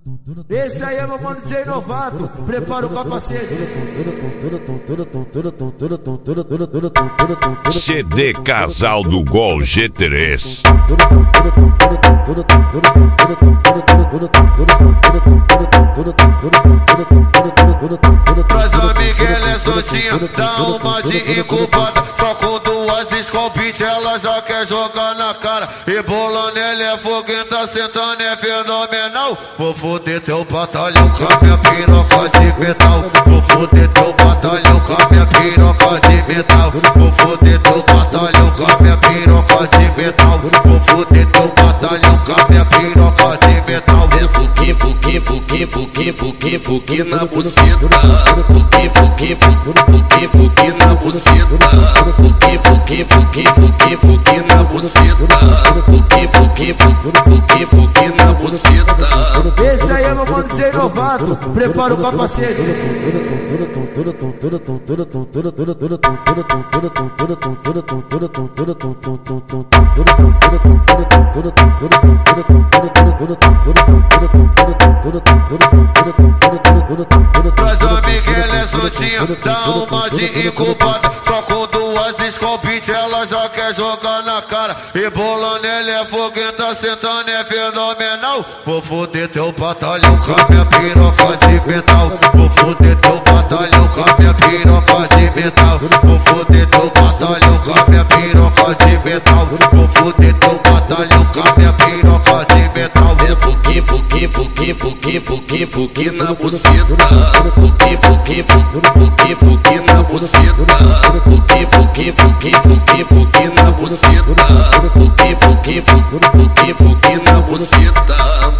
Esse aí é meu mano DJ Novato, prepara o capacete. CD Casal do Gol G3. Traz a Miguel é soltinha, dá uma de incubada. Só com duas escopite ela já quer jogar na cara. E bolando ele é foguenta, sentando é fenomenal. Vou foder teu batalhão com a minha piroca de metal. Vou foder teu batalhão com a minha piroca de metal. Vou foder teu batalhão com a minha piroca de metal. Vou foder teu batalhão com a minha piroca de metal. Fuki na buceta. Fuki na buceta. Fuki na buceta. Fuki na buceta. Esse aí é meu mano DJ Novato, prepara o capacete. Traz a Miguel é soltinha, dá uma de incubada. Só com duas escopite ela já quer jogar na cara. E bolando ele é foguenta, sentando é fenomenal. Vou foder teu batalhão com a minha piroca de metal. Vou foder teu batalhão com a minha piroca de metal. Vou foder teu batalhão com a minha piroca de metal. Vou foder teu batalhão com a minha piroca de metal. Fuki na buceta. Fuki na buceta. Fuki na buceta. Fuki na buceta.